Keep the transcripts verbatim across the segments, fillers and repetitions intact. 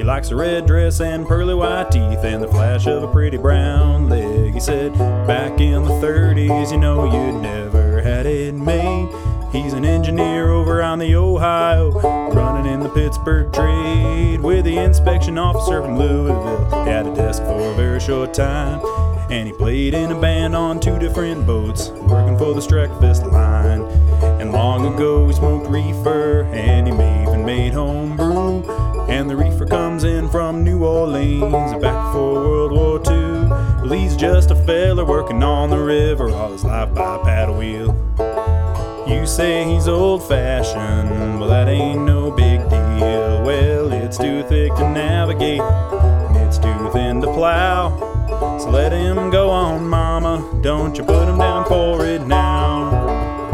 likes a red dress and pearly white teeth and the flash of a pretty brown leg. He said back in the thirties, you know, you'd never had it made. He's an engineer over on the Ohio, running in the Pittsburgh trade with the inspection officer from Louisville. He had a desk for a very short time, and he played in a band on two different boats, working for the Streckfest line. And long ago he smoked reefer, and he even made home brew. And the reefer comes in from New Orleans back before World War Two. Well, he's just a fella working on the river all his life by a paddle wheel. You say he's old-fashioned, well that ain't no big deal. Well, it's too thick to navigate, and it's too thin to plow. So let him go on, mama, don't you put him down for it now.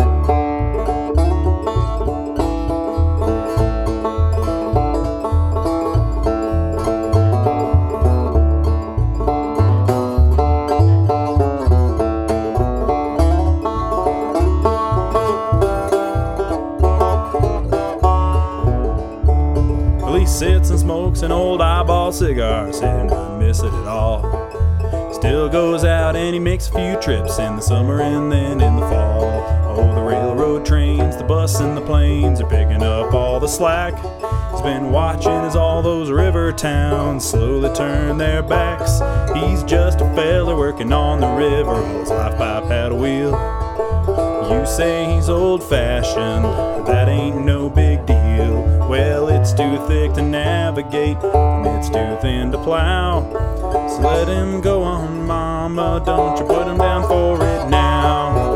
He sits and smokes an old eyeball cigar, said he doesn't miss it at all. Still goes out and he makes a few trips in the summer and then in the fall. Oh, the railroad trains, the bus and the planes are picking up all the slack. He's been watching as all those river towns slowly turn their backs. He's just a fella working on the river all his life by a paddle wheel. You say he's old-fashioned, but that ain't no big deal. Well, it's too thick to navigate, and it's too thin to plow. So let him go on, mama, don't you put him down for it now.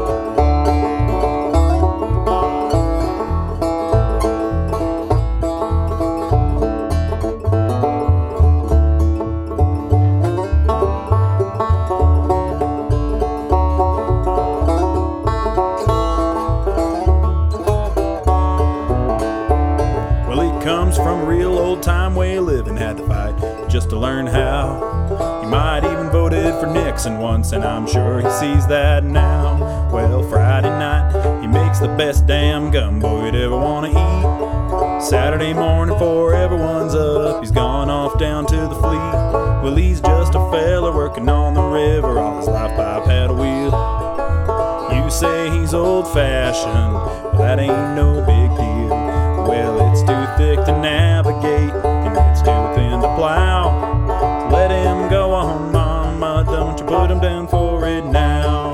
Comes from a real old-time way of living, had to fight just to learn how. He might even voted for Nixon once, and I'm sure he sees that now. Well, Friday night, he makes the best damn gumbo you'd ever want to eat. Saturday morning, before everyone's up, he's gone off down to the fleet. Well, he's just a fella working on the river all his life by a paddle wheel. You say he's old-fashioned, well, that ain't no big deal. Well, it's too thick to navigate, and it's too thin to plow. So let him go on, mama, don't you put him down for it now.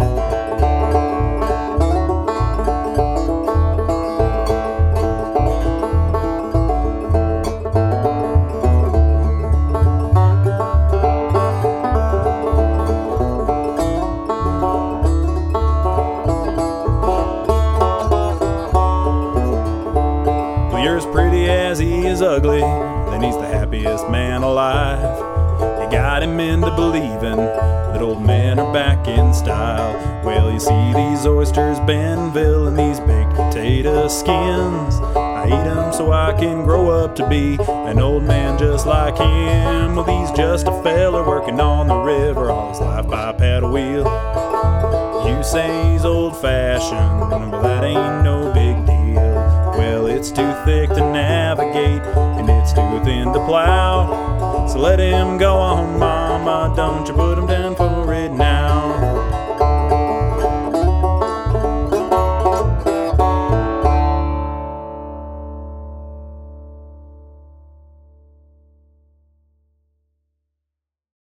You're as pretty as he is ugly, then he's the happiest man alive. You got him into believing that old men are back in style. Well, you see these oysters, Benville, and these baked potato skins. I eat them so I can grow up to be an old man just like him. Well, he's just a fella working on the river all his life by a paddle wheel. You say he's old-fashioned, well that ain't no big deal. Well, it's too thick to navigate, and it's too thin to plow. So let him go on, mama, don't you put him